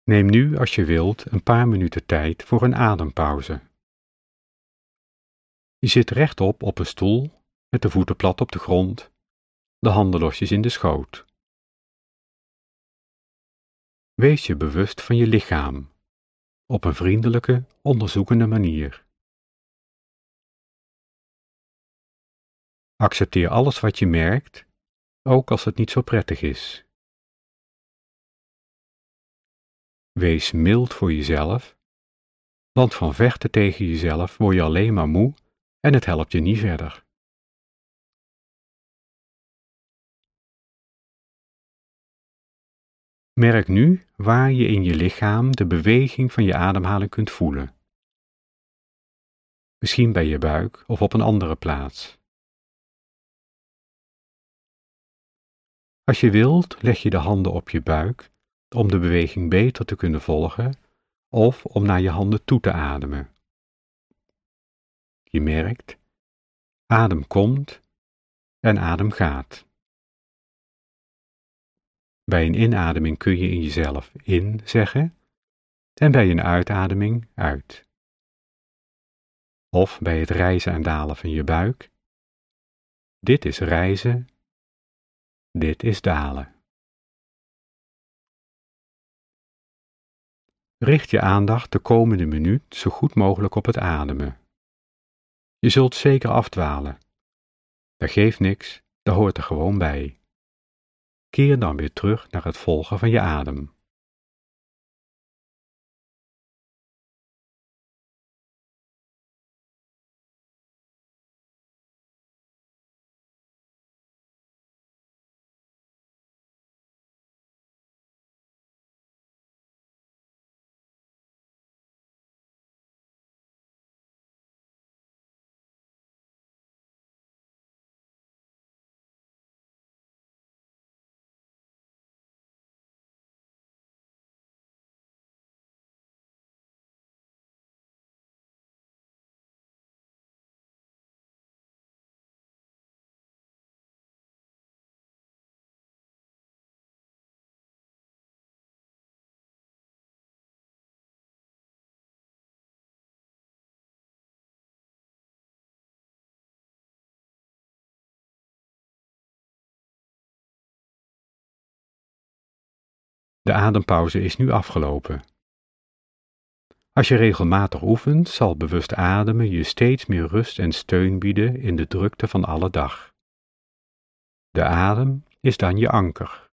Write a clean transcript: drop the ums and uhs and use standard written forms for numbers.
Neem nu, als je wilt, een paar minuten tijd voor een adempauze. Je zit rechtop op een stoel, met de voeten plat op de grond, de handen losjes in de schoot. Wees je bewust van je lichaam, op een vriendelijke, onderzoekende manier. Accepteer alles wat je merkt, ook als het niet zo prettig is. Wees mild voor jezelf, want van vechten tegen jezelf word je alleen maar moe en het helpt je niet verder. Merk nu waar je in je lichaam de beweging van je ademhaling kunt voelen. Misschien bij je buik of op een andere plaats. Als je wilt, leg je de handen op je buik om de beweging beter te kunnen volgen of om naar je handen toe te ademen. Je merkt, adem komt en adem gaat. Bij een inademing kun je in jezelf in zeggen en bij een uitademing uit. Of bij het rijzen en dalen van je buik. Dit is rijzen, dit is dalen. Richt je aandacht de komende minuut zo goed mogelijk op het ademen. Je zult zeker afdwalen. Dat geeft niks, dat hoort er gewoon bij. Keer dan weer terug naar het volgen van je adem. De adempauze is nu afgelopen. Als je regelmatig oefent, zal bewust ademen je steeds meer rust en steun bieden in de drukte van alle dag. De adem is dan je anker.